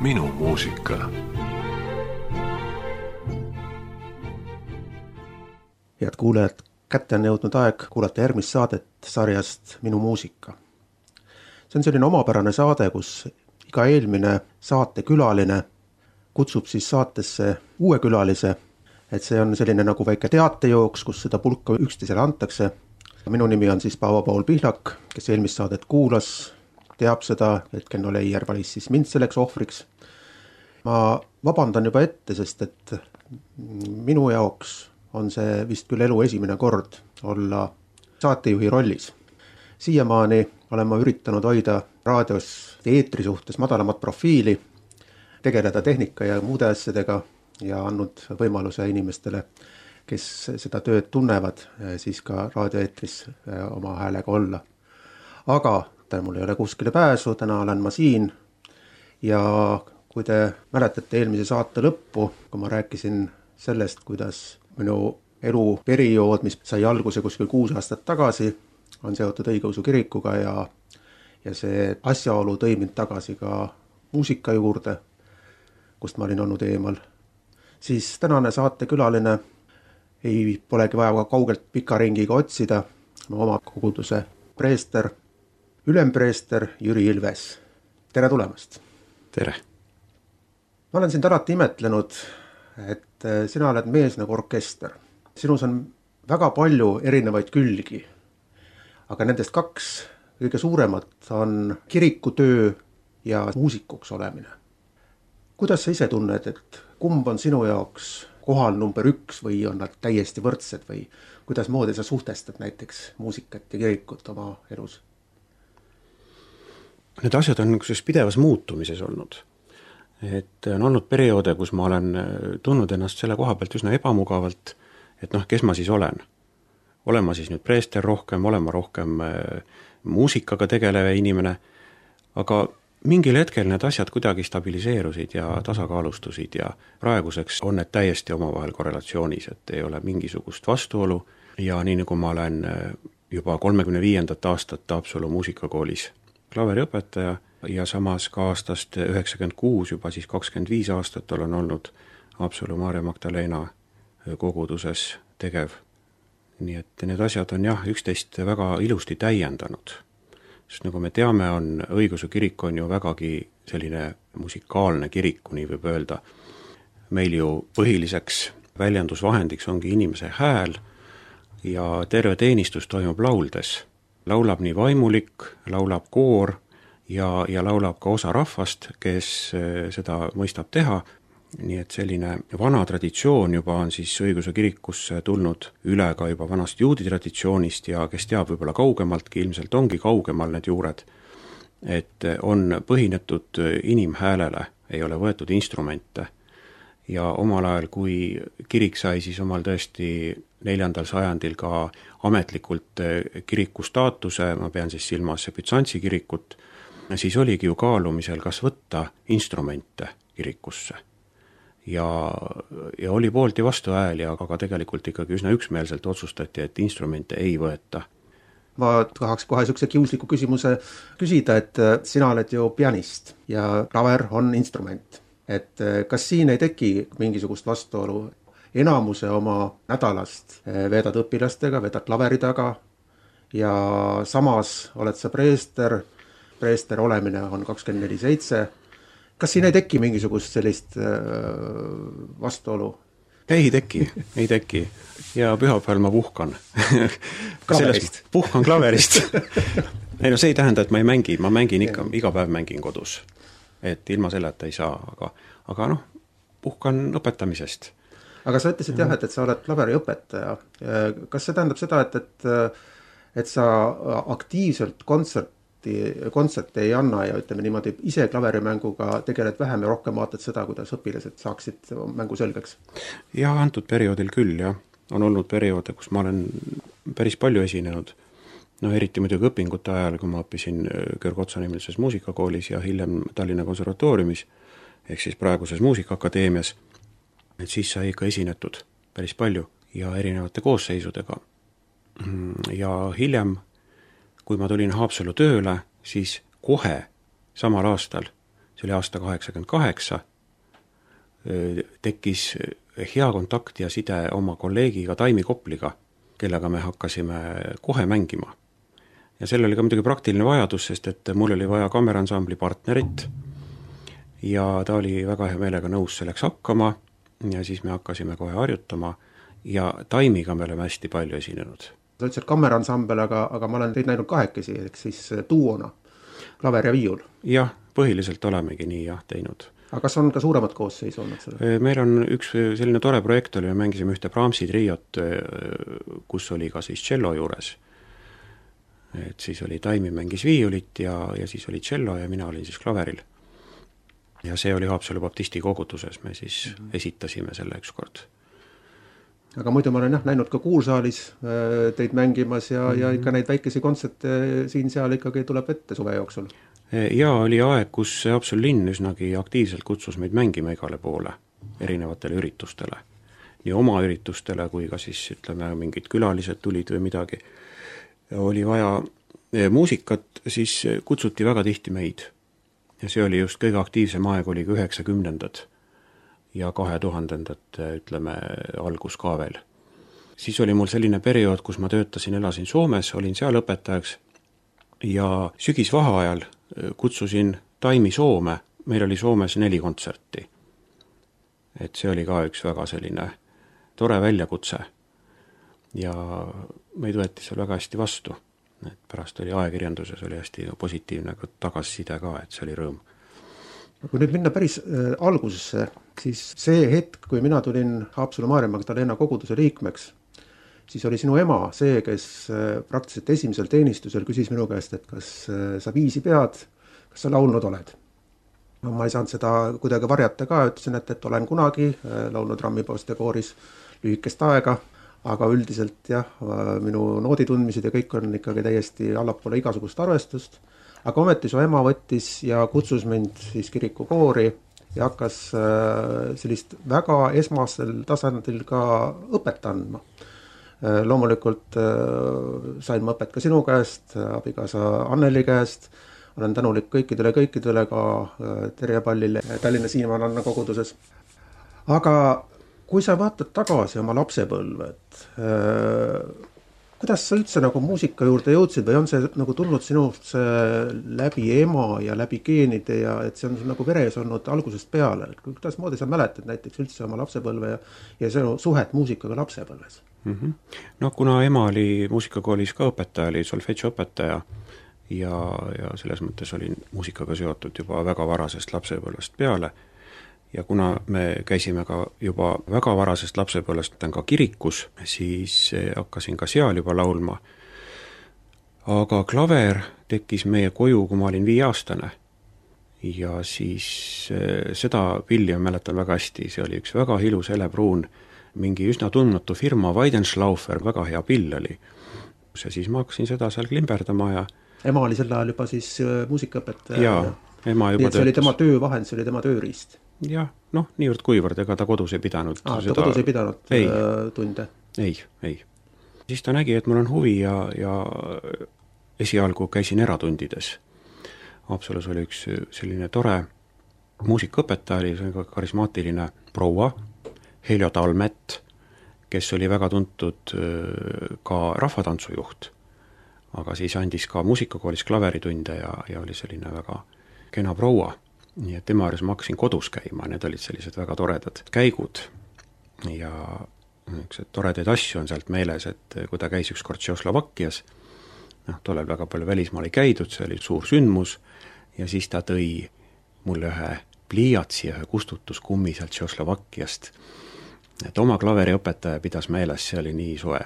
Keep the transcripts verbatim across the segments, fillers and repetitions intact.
Minu muusika. Head kuulajad, kätte on jõudnud aeg kuulata järgmist saadet sarjast Minu muusika. See on selline omapärane saade, kus iga eelmine saatekülaline kutsub siis saatesse uue külalise, et see on selline nagu väike teatejooks, kus seda pulka üksteisele antakse. Minu nimi on siis Paavo-Paul Pihlak, kes eelmist saadet kuulas, teab seda, et Kenno Leier valis siis mind selleks ohvriks. Ma vabandan juba ette, sest et minu jaoks on see vist küll elu esimene kord olla saatejuhi rollis. Siiamaani olen ma üritanud hoida raadios eetri suhtes madalamat profiili, tegeleda tehnika ja muude asjadega ja andnud võimaluse inimestele, kes seda tööd tunnevad, siis ka raadioeetris oma häälega olla. Aga täna mul ei ole kuskile pääsu, täna olen ma siin ja kui te mäletate eelmise saate lõppu, kui ma rääkisin sellest, kuidas minu eluperiood, mis sai alguse kuskil kuus aastat tagasi, on seotud õigeusu kirikuga ja, ja see asjaolu tõi mind tagasi ka muusika juurde, kust ma olin olnud eemal. Siis tänane saatekülaline ei polegi vaja ka kaugelt pika ringiga otsida, oma koguduse preester, ülempreester Jüri Ilves. Tere tulemast! Tere! Ma olen sind alati imetlenud, et sina oled mees nagu orkester. Sinus on väga palju erinevaid külgi, aga nendest kaks kõige suuremat on kirikutöö ja muusikuks olemine. Kuidas sa ise tunned, et kumb on sinu jaoks kohal number üks või on nad täiesti võrdsed või kuidas moodi sa suhtestad näiteks muusikat ja kirikut oma elus? Need asjad on niisuguses pidevas muutumises olnud. Et on olnud perioode, kus ma olen tundnud ennast selle koha pealt üsna ebamugavalt, et noh, kes ma siis olen. Olen ma siis nüüd preester rohkem, olen ma rohkem muusikaga tegelev inimene, aga mingil hetkel need asjad kuidagi stabiliseerusid ja tasakaalustusid ja praeguseks on need täiesti omavahel korrelatsioonis, et ei ole mingisugust vastuolu ja nii nagu ma olen juba kolmekümne viiendat aastat Taapsalu muusikakoolis klaveriõpetaja ja samas ka aastast üheksakümmend kuus juba siis kakskümmend viis aastat olen olnud Haapsalu Maarja Magdalena koguduses tegev. Nii et need asjad on jah, üksteist väga ilusti täiendanud. Sest nagu me teame, on õigeusu kirik on ju vägagi selline musikaalne kirik, nii võib öelda. Meil ju põhiliseks väljendusvahendiks ongi inimese hääl ja terve teenistus toimub lauldes. Laulab nii vaimulik, laulab koor ja, ja laulab ka osa rahvast, kes seda mõistab teha. Nii et selline vana traditsioon juba on siis õigeusu kirikusse tulnud üle ka juba vanast juudi traditsioonist ja kes teab võib-olla kaugemaltki, ilmselt ongi kaugemal need juured, et on põhinetud inimhäälele, ei ole võetud instrumente. Ja omal ajal, kui kirik sai siis omal tõesti neljandal sajandil ka ametlikult kiriku staatuse, ma pean siis silmas Bütsantsi kirikut, siis oligi ju kaalumisel, kas võtta instrumente kirikusse. Ja, ja oli poolt ja vastu hääli, aga tegelikult ikkagi üsna üksmeelselt otsustati, et instrumente ei võeta. Ma tahaks kohe sükse kiusliku küsimuse küsida, et sina oled ju pianist ja klaver on instrument. Et kas siin ei teki mingisugust vastuolu? Enamuse oma nädalast veedad õpilastega, veedad klaveri taga ja samas oled sa preester, preester olemine on kakskümmend neli seitse. Kas siin ei teki mingisugust sellist vastuolu? Ei teki, ei teki. Ja pühapäeval ma puhkan. Klaverist? Puhkan klaverist. Ei no see ei tähenda, et ma ei mängi, ma mängin ikka, iga päev mängin kodus. Et ilma selleta ei saa, aga, aga noh, puhkan õpetamisest. Aga sa ütlesid jah, et, et sa oled klaveri õpetaja. Kas see tähendab seda, et, et, et sa aktiivselt kontserti, kontserte ei anna ja ütleme niimoodi ise klaverimänguga tegeled vähem ja rohkem vaatad seda, kuidas õpilased saaksid mängu selgeks? Ja antud perioodil küll, jah. On olnud perioode, kus ma olen päris palju esinenud. No eriti muidugi õpingute ajal, kui ma õppisin Georg Otsa nimelises muusikakoolis ja hiljem Tallinna konservatooriumis, ehk siis praeguses muusikaakadeemias, et siis sai ikka esinetud päris palju ja erinevate koosseisudega. Ja hiljem, kui ma tulin Haapsalu tööle, siis kohe samal aastal see oli aasta kaheksakümmend kaheksa, tekkis hea kontakt ja side oma kolleegiga Taimi Kopliga, kellega me hakkasime kohe mängima. Ja sellel oli ka muidugi praktiline vajadus, sest et mul oli vaja kaameransambli partnerit ja ta oli väga hea meelega nõus selleks hakkama ja siis me hakkasime kohe harjutama ja Taimiga me oleme hästi palju esinenud. Sa ütlesid kaameransambel, aga, aga ma olen teid näinud kahekesi, ehk siis duona, klaver ja viiul. Jah, põhiliselt olemegi nii jah teinud. Aga kas on ka suuremad koosseisu olnud selle? Meil on üks selline tore projekt oli, me mängisime ühte Brahmsi triot, kus oli ka siis cello juures. Et siis oli Taimi mängis viiulit ja, ja siis oli cello ja mina olin siis klaveril. Ja see oli Haapsalu baptisti koguduses, me siis mm-hmm. esitasime selle üks kord. Aga muidu ma olen jah, näinud ka kuulsaalis teid mängimas ja, mm-hmm. ja ikka neid väikesi kontserte siin seal ikkagi tuleb ette suve jooksul. Ja oli aeg, kus Haapsalu linn üsnagi aktiivselt kutsus meid mängima igale poole, erinevatele üritustele. Nii oma üritustele kui ka siis ütleme mingid külalised tulid või midagi. Oli vaja muusikat, siis kutsuti väga tihti meid. Ja see oli just kõige aktiivsem aeg, oli ka üheksakümnendad ja kahe tuhandendad, ütleme, algus ka veel. Siis oli mul selline periood, kus ma töötasin, elasin Soomes, olin seal õpetajaks ja sügisvaheajal kutsusin Taimi Soome, meil oli Soomes neli kontserti. Et see oli ka üks väga selline tore väljakutse ja meid võeti seal väga hästi vastu. Et pärast oli ajakirjanduses oli hästi positiivne tagasiside ka, et see oli rõõm. Kui nüüd minna päris äh, algusesse, siis see hetk, kui mina tulin Haapsalu Maarja Magdalena koguduse liikmeks, siis oli sinu ema see, kes äh, praktiliselt esimesel teenistusel küsis minu käest, et kas äh, sa viisi pead, kas sa laulnud oled. No, ma ei saanud seda kuidagi varjata ka, ütlesin, et, et olen kunagi äh, laulnud Rammipoiste kooris lühikest aega, aga üldiselt jah, minu nooditundmised ja kõik on ikkagi täiesti allapoole igasugust arvestust. Aga ometi su ema võttis ja kutsus mind siis kirikukoori ja hakkas sellist väga esmasel tasandil ka õpet andma. Loomulikult sain ma õpet ka sinu käest, abikaasa Anneli käest. Olen tänulik kõikidele kõikidele ka Terje Pallile Tallinna Siimananna koguduses. Aga kui sa vaatad tagasi oma lapsepõlve, et äh, kuidas sa üldse nagu muusika juurde jõudsid või on see nagu tulnud sinust läbi ema ja läbi geenide ja et see on nagu veres olnud algusest peale? Kuidas moodi sa mäletad näiteks üldse oma lapsepõlve ja, ja see suhet muusikaga lapsepõlves? Mm-hmm. No kuna ema oli muusikakoolis ka õpetaja, oli solfedžo õpetaja ja, ja selles mõttes olin muusikaga seotud juba väga varasest lapsepõlvest peale. Ja kuna me käisime ka juba väga varasest lapsepõlvest ka kirikus, siis hakkasin ka seal juba laulma. Aga klaver tekkis meie koju, kui ma olin viieaastane. Ja siis seda pilli ma mäletan väga hästi, see oli üks väga ilus helepruun, mingi üsna tundmatu firma, Weidenschlaufer, väga hea pill oli. Ja siis ma hakkasin seda seal klimberdama ja... Ema oli sel ajal juba siis muusikaõpetaja. Jaa, ema juba töötas. See oli tema töövahend, see oli tema tööriist. Jah, noh, niivõrd kuivõrd, ega ta kodus ei pidanud. Ah, ta seda... kodus ei pidanud ei. tunde? Ei, ei. Siis ta nägi, et mul on huvi ja, ja esialgu käisin eratundides. Haapsalus oli üks selline tore muusikaõpetaja, oli see karismaatiline proua, Heljo Talmet, kes oli väga tuntud ka rahvatantsujuht, aga siis andis ka muusikakoolis klaveritunde ja, ja oli selline väga kena proua. Nii et tema ääres ma hakkasin kodus käima, need olid sellised väga toredad käigud ja üks toredaid asju on sealt meeles, et kui ta käis üks kord Tšehhoslovakkias, noh, tollel väga palju välismaal ei käidud, see oli suur sündmus ja siis ta tõi mulle ühe pliiatsi ja ühe kustutuskummi sealt Tšehhoslovakkiast, et oma klaveriõpetaja pidas meeles, see oli nii soe.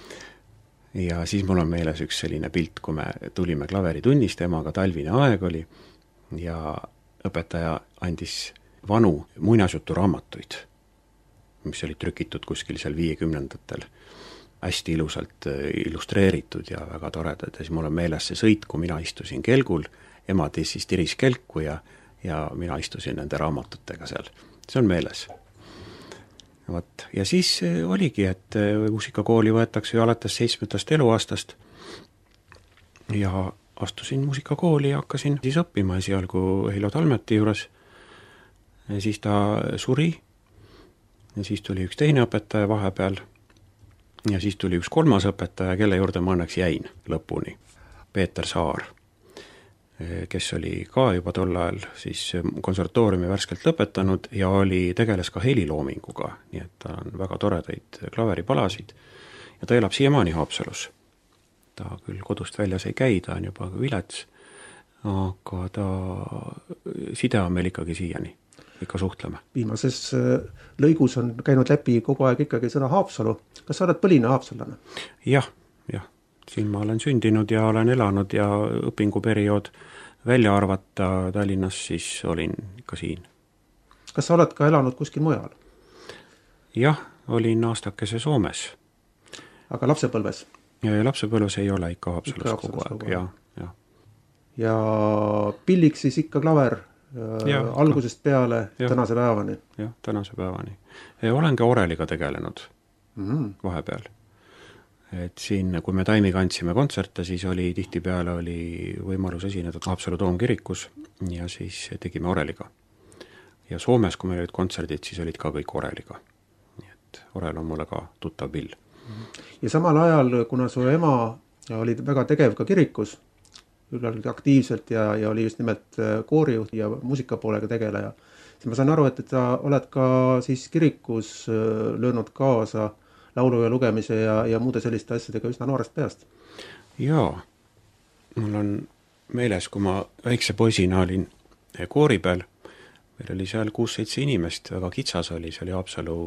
Ja siis mul on meeles üks selline pilt, kui me tulime klaveritunnist, emaga talvine aeg oli ja õpetaja andis vanu muinasjutu raamatuid, mis olid trükitud kuskil seal viiekümnendatel, hästi ilusalt illustreeritud ja väga toredad. Ja siis mul on meeles see sõit, kui mina istusin kelgul, ema siis tiris kelku ja, ja mina istusin nende raamatutega seal. See on meeles. Võt. Ja siis oligi, et muusikakooli võetakse ju alates seitsmendast eluaastast ja astusin muusikakooli ja hakkasin siis õppima esialgu Heljo Talmeti juures ja siis ta suri ja siis tuli üks teine õpetaja vahepeal ja siis tuli üks kolmas õpetaja, kelle juurde ma õnneks jäin lõpuni, Peeter Saar, kes oli ka juba tol ajal siis konservatooriumi värskelt lõpetanud ja oli, tegeles ka heliloominguga, nii et ta on väga toredaid klaveripalasid ja ta elab siiamaani Haapsalus. Ta küll kodust väljas ei käi, ta on juba vilets, aga ta side on meil ikkagi siiani, ikka suhtleme. Viimases lõigus on käinud läbi kogu aeg ikkagi sõna Haapsalu. Kas sa oled põline haapsallane? Jah, jah. Siin ma olen sündinud ja olen elanud ja õpinguperiood välja arvata Tallinnas, siis olin ikka siin. Kas sa oled ka elanud kuskil mujal? Jah, olin aastakese Soomes. Aga lapsepõlves? Ja lapsepõlves ei ole ikka Haapsalus kogu aeg. Ja, ja. ja pilliks siis ikka klaver ja, algusest peale ja, tänase päevani? Jah, tänase päevani. Ja olen ka oreliga tegelenud mm-hmm. vahepeal. Et siin, kui me Taimiga andsime kontserte, siis oli tihtipeale oli võimalus esineda Haapsalu Toomkirikus ja siis tegime oreliga. Ja Soomes, kui meil olid kontserdid, siis olid ka kõik oreliga. Nii et orel on mulle ka tuttav pill. Ja samal ajal, kuna su ema oli väga tegev ka kirikus, aktiivselt ja, ja oli just nimelt koorijuht ja muusikapoolega tegeleja, siis ma saan aru, et sa oled ka siis kirikus löönud kaasa laulu ja lugemise ja, ja muude selliste asjadega üsna noorest peast. Jaa, mul on meeles, kui ma väikse poisina olin koori peal, meil oli seal kuus-seitse inimest, väga kitsas oli, see oli Haapsalu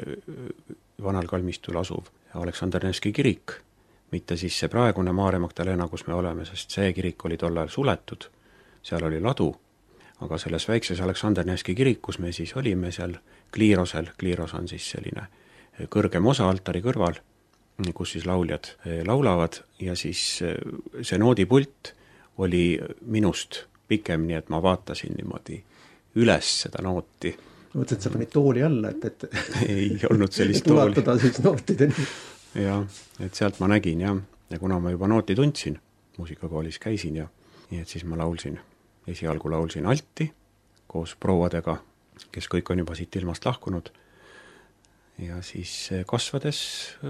vanal kalmistul asuv Aleksander Nevski kirik, mitte siis see praegune Maarja Magdalena, kus me oleme, sest see kirik oli tol ajal suletud, seal oli ladu, aga selles väikses Aleksander Nevski kirikus me siis olime seal Kliirosel, Kliiros on siis selline kõrgem osa altari kõrval, kus siis lauljad laulavad ja siis see noodipult oli minust pikem, nii et ma vaatasin niimoodi üles seda nooti. Mõtlesin, et sa panid tooli alla, et, et ei olnud sellist tooli. Ulatada siis nootideni. Ja, et sealt ma nägin ja, ja kuna ma juba nooti tundsin, muusikakoolis käisin ja nii et siis ma laulsin, esialgu laulsin alti koos prouadega, kes kõik on juba siit ilmast lahkunud. Ja siis kasvades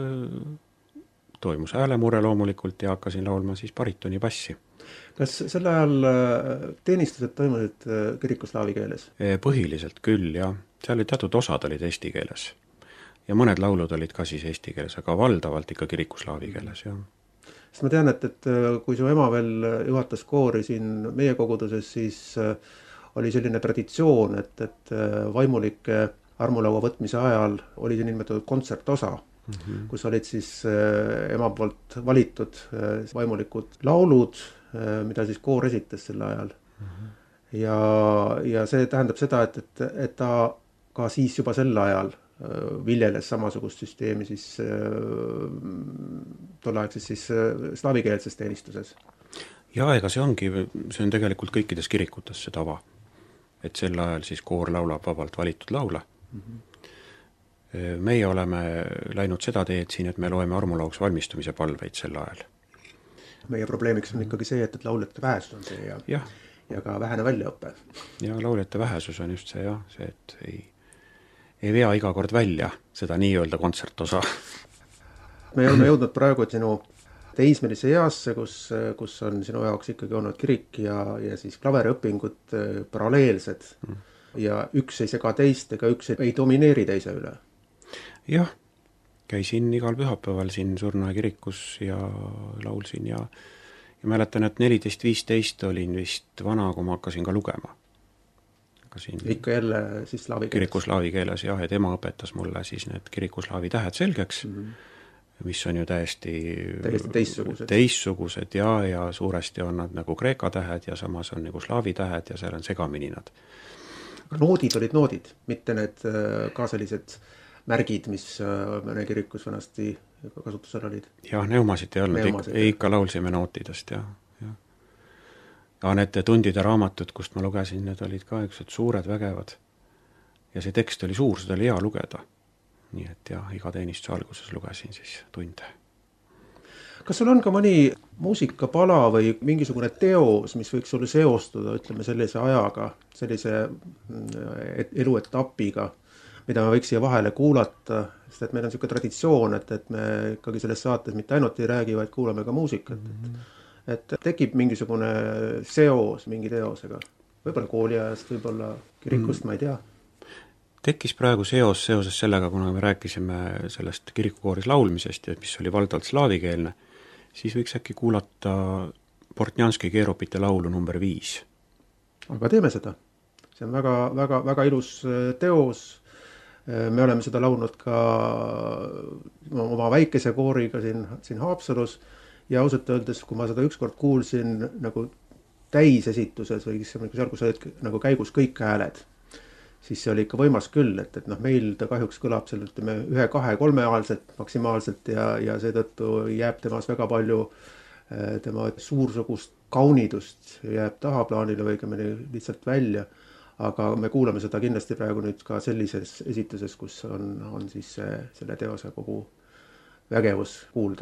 toimus häälemure loomulikult ja hakkasin laulma siis baritoni bassi. Kas sel ajal teenistused toimusid kirikuslaavi keeles? Põhiliselt küll, ja seal oli teatud osad olid eesti keeles. Ja mõned laulud olid ka siis eesti keeles, aga valdavalt ikka kirikuslaavi keeles, jah. Sest ma tean, et, et kui su ema veel juhatas koori siin meie koguduses, siis oli selline traditsioon, et, et vaimulike armulaua võtmise ajal oli see nimetatud kontsertosa, mm-hmm. kus olid siis äh, ema poolt valitud äh, vaimulikud laulud, äh, mida siis koor esitas sel ajal. Mm-hmm. Ja, ja see tähendab seda, et, et, et ta ka siis juba sel ajal äh, viljeles samasugust süsteemi siis äh, tolleaegses siis äh, slaavikeelses teenistuses. Ja ega see ongi, see on tegelikult kõikides kirikutes see tava, et sel ajal siis koor laulab vabalt valitud laula. Mm-hmm. Meie oleme läinud seda teed siin, et me loeme armulauks valmistumise palveid sel ajal. Meie probleemiks on ikkagi see, et, et lauljate vähesus on see ja, ja. ja ka vähene väljaõppe. Ja lauljate vähesus on just see, jah, see, et ei, ei vea iga kord välja seda nii-öelda kontsertosa. Me oleme jõudnud praegu sinu teismelise easse, kus, kus on sinu jaoks ikkagi olnud kirik ja, ja siis klaveriõpingud paralleelsed. Mm. Ja üks ei sega teist ega üks ei domineeri teise üle. Jah, käisin igal pühapäeval siin Surnaja kirikus ja laulsin ja, ja mäletan, et neliteist viisteist olin vist vana, kui ma hakkasin ka lugema. Hakkasin ikka jälle siis slaavi keeles? Kirikuslaavi keeles, jah, et ema õpetas mulle siis need kirikuslaavi tähed selgeks, mm-hmm. mis on ju täiesti, täiesti teistsugused. teistsugused ja, ja suuresti on nad nagu kreeka tähed ja samas on nagu slaavi tähed ja seal on segamini nad. Noodid olid noodid, mitte need ka sellised märgid, mis mõne kirikus vanasti kasutusel olid. Jah, neumasid ei olnud, neumasid, Ik- ikka laulsime nootidest, jah. Ja. ja need tundide raamatud, kust ma lugesin, need olid ka üksed suured vägevad. Ja see tekst oli suur, seda oli hea lugeda. Nii et jah, iga teenistuse alguses lugesin siis tunde. kas sul on ka mõni muusikapala või mingisugune teos, mis võiks sulle seostuda, ütleme sellise ajaga, sellise eluetapiga, mida me võiks siia vahele kuulata, sest et meil on niisugune traditsioon, et, et me ikkagi selles saates mitte ainult ei räägi, vaid kuulame ka muusikat. Et, et tekib mingisugune seos mingi teosega, võib-olla kooliajast, võib-olla kirikust, ma ei tea. Tekkis praegu seos seoses sellega, kuna me rääkisime sellest kirikukooris laulmisest, mis oli valdavalt slaavikeelne, siis võiks äkki kuulata Bortnjanski keerupite laulu number viis. Aga teeme seda. See on väga, väga, väga ilus teos. Me oleme seda laulnud ka oma väikese kooriga siin, siin Haapsalus ja ausalt öeldes, kui ma seda ükskord kuulsin nagu täisesituses või seal, kus olid nagu käigus kõik hääled, siis see oli ikka võimas küll, et, et noh, meil ta kahjuks kõlab seal, ütleme, ühe, kahe, kolmeaalselt maksimaalselt ja, ja seetõttu jääb temas väga palju tema suursugust kaunidust jääb tahaplaanile või õigemini lihtsalt välja. Aga me kuulame seda kindlasti praegu nüüd ka sellises esituses, kus on, on siis see, selle teose kogu vägevus kuulda.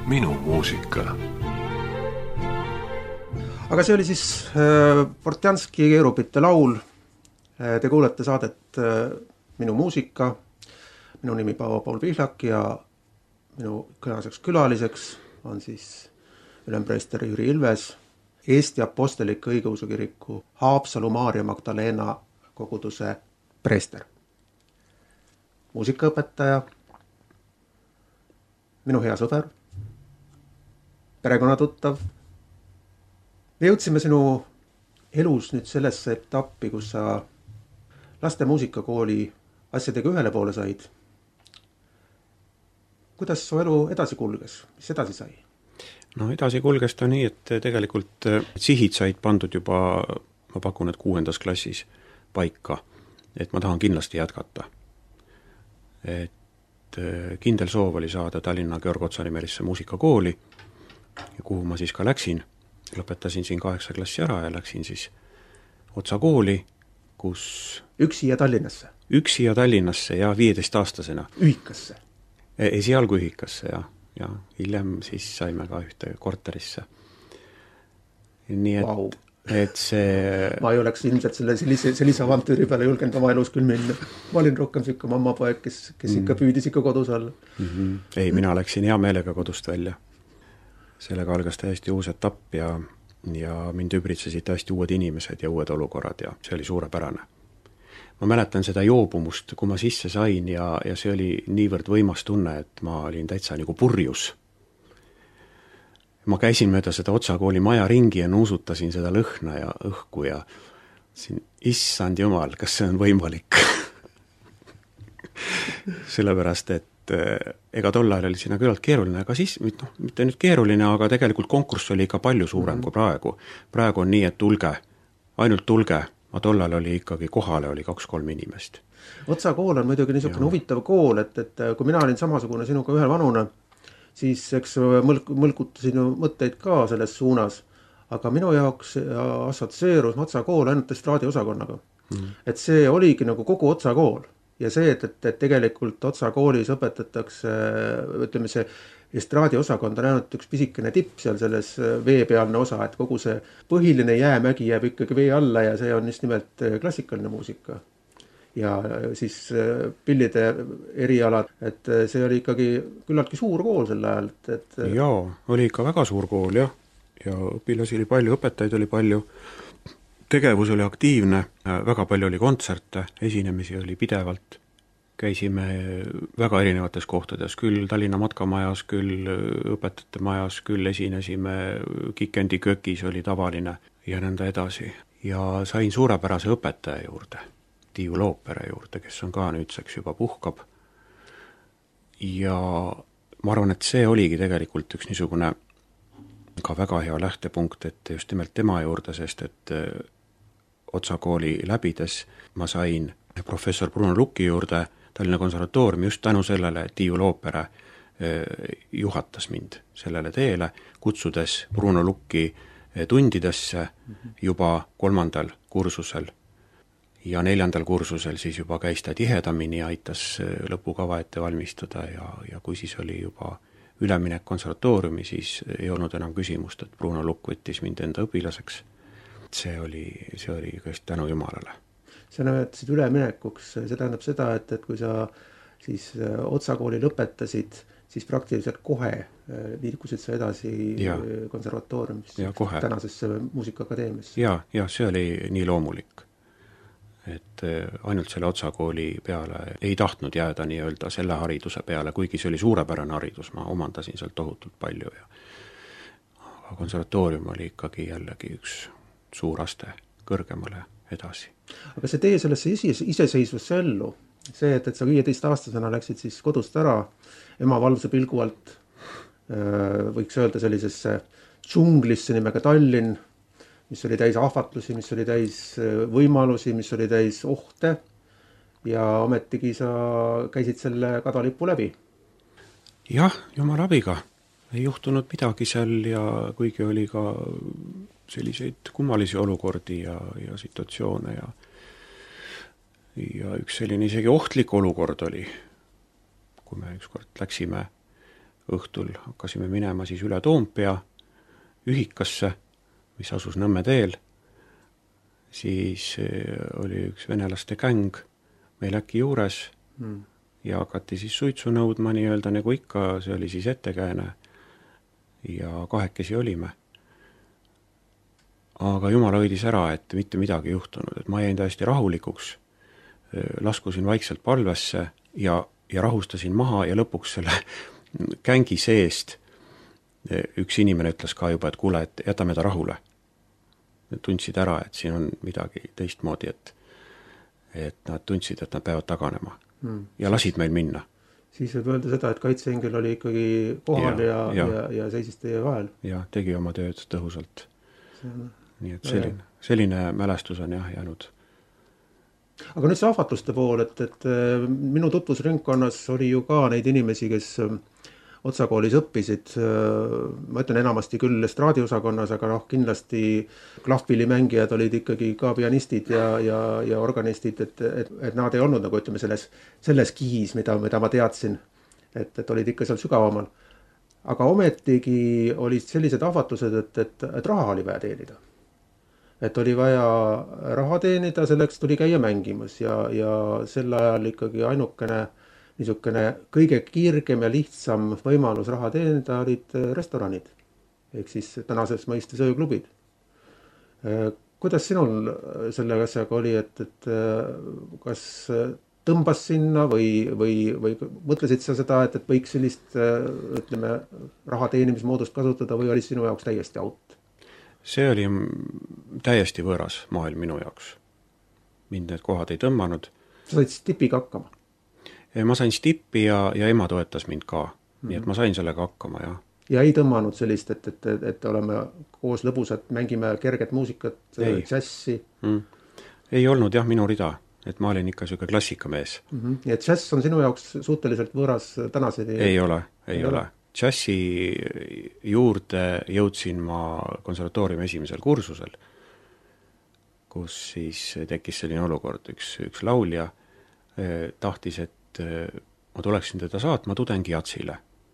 Minu muusika. Aga see oli siis äh, Portjanski keerupite laul. Te kuulete saadet äh, Minu muusika. Minu nimi Paavo Paul Pihlak ja minu kõnaseks külaliseks on siis ülempreester Jüri Ilves, Eesti Aposteliku Õigeusu Kiriku Haapsalu Maarja Magdalena koguduse preester, muusikaõpetaja, minu hea sõber, perekonnatuttav. Me jõudsime sinu elus nüüd sellesse etappi, kus sa laste muusikakooli asjadega ühele poole said. Kuidas su elu edasi kulges? Mis edasi sai? No edasi kulges ta nii, et tegelikult sihid said pandud juba, ma pakun, et kuuendas klassis paika, et ma tahan kindlasti jätkata. Et kindel soov oli saada Tallinna Georg Otsa nimelisse muusikakooli, kuhu ma siis ka läksin. Lõpetasin siin kaheksa klassi ära ja läksin siis Otsa kooli, kus... Üksi ja Tallinnasse? Üksi ja Tallinnasse ja viieteist aastasena. Ühikasse? Esialgu ühikasse ja, ja hiljem siis saime ka ühte korterisse. Nii et, wow. et see... Ma ei oleks ilmselt selle, sellise, sellise avantüüri peale julgenud oma elus küll minna. Ma olin rohkem siuke mammapoeg, kes, kes mm. ikka püüdis ikka kodus olla. Mm-hmm. Ei, mina läksin hea meelega kodust välja. Sellega algas täiesti uus etapp ja, ja mind übritsesid täiesti uued inimesed ja uued olukorrad ja see oli suurepärane. Ma mäletan seda joobumust, kui ma sisse sain ja, ja see oli niivõrd võimas tunne, et ma olin täitsa nagu purjus. Ma käisin mööda seda Otsa kooli maja ringi ja nuusutasin seda lõhna ja õhku ja siin, issand jumal, kas see on võimalik? Sellepärast, et ega tol ajal oli sinna küllalt keeruline, aga siis, no, mitte nüüd keeruline, aga tegelikult konkurss oli ikka palju suurem mm-hmm. kui praegu. Praegu on nii, et tulge, ainult tulge, ma tollal oli ikkagi kohale, oli kaks-kolm inimest. Otsa kool on muidugi niisugune ja. huvitav kool, et, et kui mina olin samasugune sinuga ühel vanune, siis eks mõlk, mõlkutasin mõtteid ka selles suunas, aga minu jaoks assotsieerus Otsa kool ainult estraadiosakonnaga. Mm. Et see oligi nagu kogu Otsa kool. Ja see, et, et, et tegelikult Otsa koolis õpetatakse, ütleme see estraadiosakond on ainult üks pisikene tipp seal selles veepealne osa, et kogu see põhiline jäämägi jääb ikkagi vee alla ja see on just nimelt klassikaline muusika. Ja siis pillide erialad, et see oli ikkagi küllaltki suur kool sel ajal. Et, et... Jaa, oli ikka väga suur kool, jah. Ja õpilasi oli palju, õpetajaid oli palju. Tegevus oli aktiivne, väga palju oli kontserte, esinemisi oli pidevalt. Käisime väga erinevates kohtades, küll Tallinna matkamajas, küll õpetajate majas, küll esinesime Kikendi kökis oli tavaline ja nõnda edasi. Ja sain suurepärase õpetaja juurde, Tiiu Loopere juurde, kes on ka nüüdseks juba puhkab. Ja ma arvan, et see oligi tegelikult üks niisugune ka väga hea lähtepunkt, et just nimelt tema juurde, sest et Otsa kooli läbides ma sain professor Bruno Lukki juurde Tallinna konservatooriumi just tänu sellele, et Tiiu Loopere juhatas mind sellele teele, kutsudes Bruno Lukki tundidesse juba kolmandal kursusel ja neljandal kursusel siis juba käis ta tihedamini ja aitas lõpukava ette valmistada ja, ja kui siis oli juba üleminek konservatooriumi, siis ei olnud enam küsimust, et Bruno Lukk võttis mind enda õpilaseks. See oli, see oli kõist tänu Jumalale. Sa näetasid üleminekuks, see tähendab seda, et, et kui sa siis Otsa kooli lõpetasid, siis praktiliselt kohe liikusid sa edasi ja. konservatooriumisse, tänasesse muusikaakadeemiasse. Ja, ja see oli nii loomulik, et ainult selle Otsa kooli peale ei tahtnud jääda nii-öelda selle hariduse peale, kuigi see oli suurepärane haridus, ma omandasin sealt tohutult palju ja aga konservatoorium oli ikkagi jällegi üks suur aste kõrgemale edasi. Aga see tee sellesse iseseisvusse ellu, see, et, et sa viieteist aastasena läksid siis kodust ära ema valvuse pilgu alt, võiks öelda sellisesse džunglisse nimega Tallinn, mis oli täis ahvatlusi, mis oli täis võimalusi, mis oli täis ohte ja ometigi sa käisid selle kadalippu läbi. Jah, jumal abiga. Ei juhtunud midagi seal ja kuigi oli ka selliseid kummalisi olukordi ja, ja situatsioone ja, ja üks selline isegi ohtlik olukord oli, kui me ükskord läksime õhtul hakkasime minema siis üle Toompea Ühikasse, mis asus Nõmme teel, siis oli üks venelaste käng meil äkki juures mm. ja hakati siis suitsu nõudma nii-öelda nagu ikka, see oli siis ettekääne ja kahekesi olime. Aga Jumal hoidis ära, et mitte midagi juhtunud, et ma jäin täiesti rahulikuks, laskusin vaikselt palvesse ja, ja rahustasin maha ja lõpuks selle kängi seest üks inimene ütles ka juba, et kuule, et jätame ta rahule. Tundsid ära, et siin on midagi teistmoodi, et, et nad tundsid, et nad peavad taganema hmm. ja lasid meil minna. Siis võib öelda seda, et kaitseengel oli ikkagi kohal ja, ja, ja, ja, ja seisis teie vahel. Ja tegi oma tööd tõhusalt. On... Nii et selline, selline mälestus on jah jäänud. Aga nüüd see ahvatluste pool, et, et minu tutvusringkonnas oli ju ka neid inimesi, kes Otsa koolis õppisid, ma ütlen enamasti küll estraadiosakonnas, aga noh, kindlasti klahvpillimängijad olid ikkagi ka pianistid ja, ja, ja organistid, et, et, et nad ei olnud nagu ütleme selles, selles kihis, mida, mida ma teadsin, et, et olid ikka seal sügavamal. Aga ometigi olid sellised ahvatlused, et, et, et raha oli vaja teenida. Et oli vaja raha teenida, selleks tuli käia mängimas ja, ja sel ajal ikkagi ainukene niisugune kõige kiirgem ja lihtsam võimalus raha teenida olid restoranid, ehk siis tänases mõistes ööklubid. Kuidas sinul selle asjaga oli, et, et kas tõmbas sinna või, või, või mõtlesid sa seda, et, et võiks sellist ütleme, raha teenimismoodust kasutada või oli sinu jaoks täiesti aut? See oli täiesti võõras maailm minu jaoks. Mind need kohad ei tõmmanud. Sa said stipiga hakkama? Ma sain stippi ja, ja ema toetas mind ka, mm-hmm. nii et ma sain sellega hakkama, jah. Ja ei tõmmanud sellist, et, et, et oleme koos lõbusad, mängime kerget muusikat, džässi? Mm. Ei olnud jah minu rida, et ma olin ikka selline klassikamees. Mm-hmm. Ja džäss on sinu jaoks suhteliselt võõras tänaseni? Ei ole, ei, ei ole. ole. Džässi juurde jõudsin ma konservatooriumi esimesel kursusel, kus siis tekkis selline olukord, üks, üks laulja eh, tahtis, et ma tuleksin teda saatma tudengijatsile.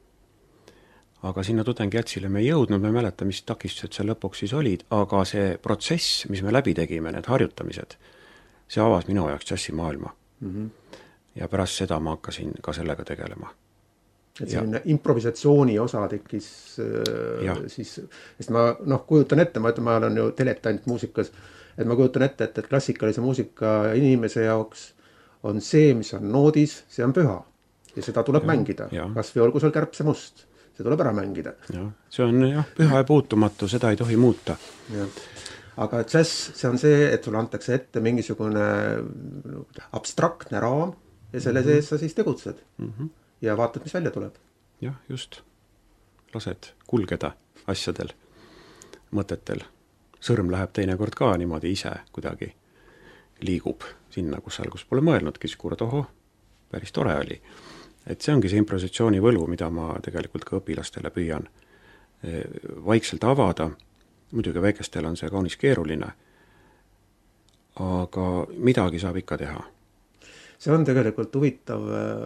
Aga sinna tudengijatsile me ei jõudnud, me ei mäleta, mis takistused seal lõpuks siis olid, aga see protsess, mis me läbi tegime, need harjutamised, see avas minu jaoks džässimaailma. Mm-hmm. Ja pärast seda ma hakkasin ka sellega tegelema. Et selline ja. Improvisatsiooni osa tekkis ja. Siis, sest ma noh, kujutan ette, ma ütlen, ma olen ju dilettant muusikas, et ma kujutan ette, et, et klassikalise muusika inimese jaoks on see, mis on noodis, see on püha. Ja seda tuleb ja, mängida. Ja. Kas või olgu seal kärbse must. See tuleb ära mängida. Ja. See on jah, püha ja puutumatu, seda ei tohi muuta. Ja. Aga džäss, see on see, et sulle antakse ette mingisugune abstraktne raam ja selle mm-hmm. sees sa siis tegutsed. Mm-hmm. Ja vaatad, mis välja tuleb. Jah, just. Lased kulgeda asjadel, mõtetel. Sõrm läheb teinekord ka niimoodi ise kuidagi liigub sinna, kus algus pole mõelnud, kes kuulad, oho, päris tore oli. Et see ongi see improvisatsiooni võlu, mida ma tegelikult ka õpilastele püüan vaikselt avada. Muidugi väikestel on see kaunis keeruline, aga midagi saab ikka teha. See on tegelikult huvitav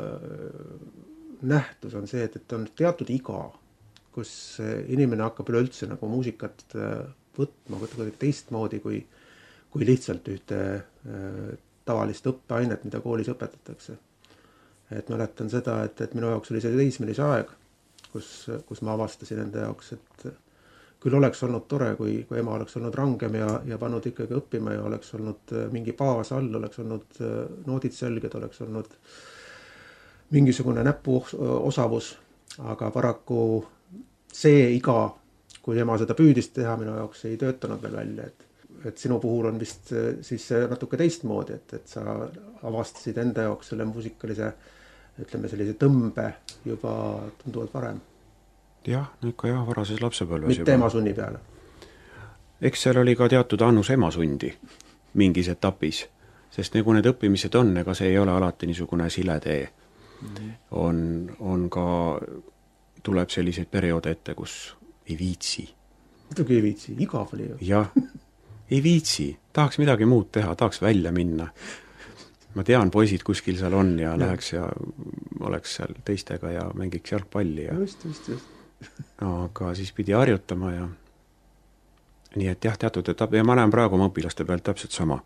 nähtus, on see, et, et on teatud iga, kus inimene hakkab üleüldse nagu muusikat võtma, võtta teistmoodi kui kui lihtsalt ühte äh, tavalist õppeainet, mida koolis õpetatakse. Et mäletan seda, et, et minu jaoks oli see teismelise aeg, kus, kus ma avastasin enda jaoks, et küll oleks olnud tore, kui, kui ema oleks olnud rangem ja, ja pannud ikkagi õppima ja oleks olnud mingi baas all, oleks olnud noodid selged, oleks olnud mingisugune näpu osavus, aga paraku see iga, kui ema seda püüdis teha, minu jaoks ei töötanud veel välja, et et sinu puhul on vist siis natuke teistmoodi, et, et sa avastasid enda jaoks selle muusikalise, ütleme sellise tõmbe juba tunduvalt varem. Jah, ikka jah, varases lapsepõlves. Mitte juba. Ema sunni peale. Eks seal oli ka teatud annus ema sundi mingis etapis, sest nagu need õppimised on, ega see ei ole alati niisugune siletee. Mm-hmm. On, on ka, tuleb selliseid perioode ette, kus ei viitsi. Muidugi ei viitsi, igav oli ju. Jah. Ei viitsi, tahaks midagi muud teha, tahaks välja minna. ma tean, poisid kuskil seal on ja, ja läheks ja oleks seal teistega ja mängiks jalgpalli ja just, just, just. aga siis pidi harjutama ja nii et jah, teatud etapp ja ma näen praegu oma õpilaste pealt täpselt sama.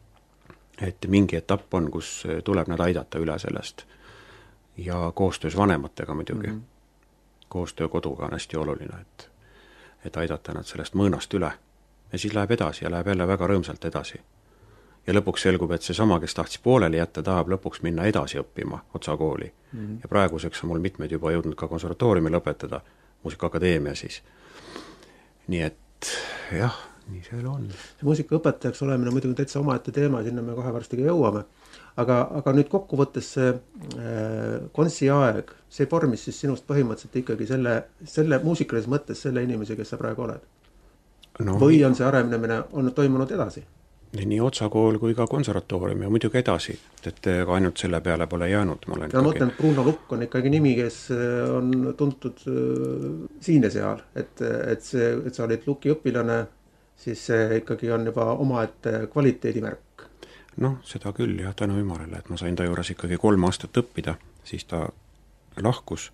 Et mingi etapp on, kus tuleb nad aidata üle sellest ja koostöös vanematega muidugi. Mm-hmm. Koostöö koduga on hästi oluline, et, et aidata nad sellest mõõnast üle. Ja siis läheb edasi ja läheb jälle väga rõõmsalt edasi. Ja lõpuks selgub, et see sama, kes tahtsi pooleli jätta, tahab lõpuks minna edasi õppima otsakooli. Mm-hmm. Ja praeguseks on mul mitmed juba jõudnud ka konservatooriumi lõpetada, muusikaakadeemia siis. Nii et jah, nii see on. See muusikaõpetajaks olemine on muidugi täitsa omaette teema, sinna me kohe varstiga jõuame. Aga, aga nüüd kokkuvõttes see äh, kontsi aeg, see vormis siis sinust põhimõtteliselt ikkagi selle, selle muusikalises mõttes selle inimese, kes sa praegu oled? No, või on see arenemine on toimunud edasi? Nii otsakool kui ka konservatoorium ja muidugi edasi, et ainult selle peale pole jäänud. Ma olen ja ikkagi... mõtlen, Bruno Lukk on ikkagi nimi, kes on tuntud äh, siin ja seal, et, et, see, et sa olid Luki õpilane, siis see ikkagi on juba omaette kvaliteedimärk. Noh, seda küll jah, tänu jumalale, et ma sain ta juures ikkagi kolm aastat õppida, siis ta lahkus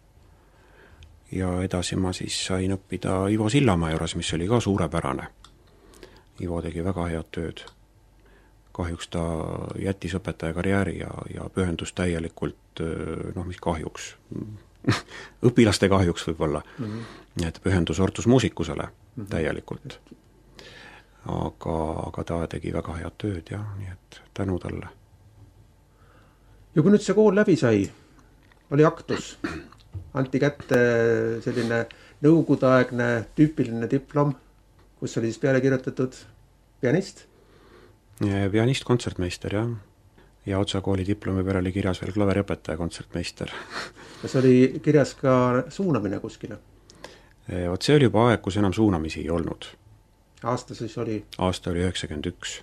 ja edasi ma siis sain õppida Ivo Sillamaa juures, mis oli ka suurepärane. Ivo tegi väga head tööd. Kahjuks ta jättis õpetaja karjääri ja, ja pühendus täielikult, noh mis kahjuks, õpilaste kahjuks võib-olla, mm-hmm. et pühendus ortusmuusikusele mm-hmm. täielikult. Aga, aga ta tegi väga head tööd ja nii et tänu talle. Ja kui nüüd see kool läbi sai, oli aktus, anti kätte selline nõukogudeaegne tüüpiline diplom, kus oli siis peale kirjutatud pianist? Ja, pianist, kontsertmeister, jah. Ja otsakooli diplomi peale oli kirjas veel klaveriõpetaja, kontsertmeister. Kas oli kirjas ka suunamine kuskile? Oot see oli juba aeg, kus enam suunamisi ei olnud. Aasta siis oli? Aasta oli üheksakümmend üks.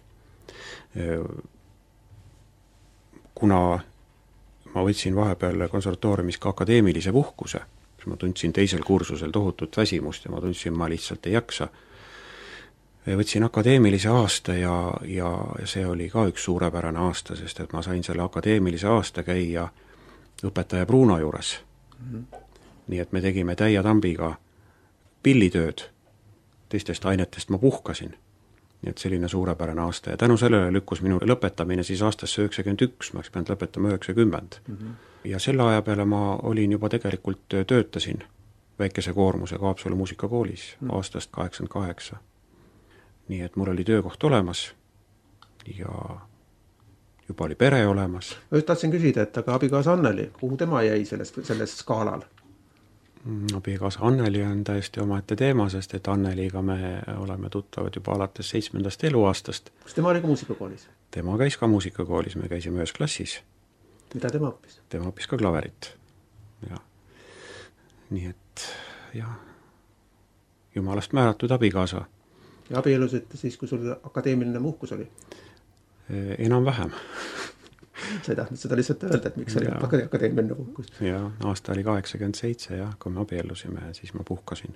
Kuna ma võtsin vahepeal konservatooriumis ka akadeemilise puhkuse, siis ma tundsin teisel kursusel tohutut väsimust ja ma tundsin, ma lihtsalt ei jaksa. Võtsin akadeemilise aasta ja, ja see oli ka üks suurepärane aasta, sest et ma sain selle akadeemilise aasta käia õpetaja Bruno juures. Mm-hmm. Nii et me tegime täia tambiga pillitööd. Teistest ainetest ma puhkasin. Nii et selline suurepärane aasta. Ja tänu sellele lükkus minu lõpetamine siis aastasse üheksakümmend üks, ma oleks pidanud lõpetama üheksakümmend. Mm-hmm. Ja selle aja peale ma olin juba tegelikult töötasin väikese koormusega Haapsalu muusikakoolis mm-hmm. aastast kaheksakümmend kaheksa. Nii et mul oli töökoht olemas ja juba oli pere olemas. Ma just tahtsin küsida, et aga abikaasa Anneli, kuhu tema jäi selles, selles skaalal? Abikaasa Anneli on täiesti omaette teema, sest et Anneliga me oleme tuttavad juba alates seitsmendast eluaastast. Kas tema oli ka muusikakoolis? Tema käis ka muusikakoolis, me käisime ühes klassis. Mida tema õppis? Tema õppis ka klaverit. Ja. Nii et, jah, jumalast määratud abikaasa. Ja abielusite siis, kui sul akadeemiline muhkus oli? Enam vähem. Sa ei tahtnud seda lihtsalt öelda, et miks oli akadeemiline puhkus? Ja, aasta oli kaheksakümmend seitse ja kui me abielusime, siis ma puhkasin.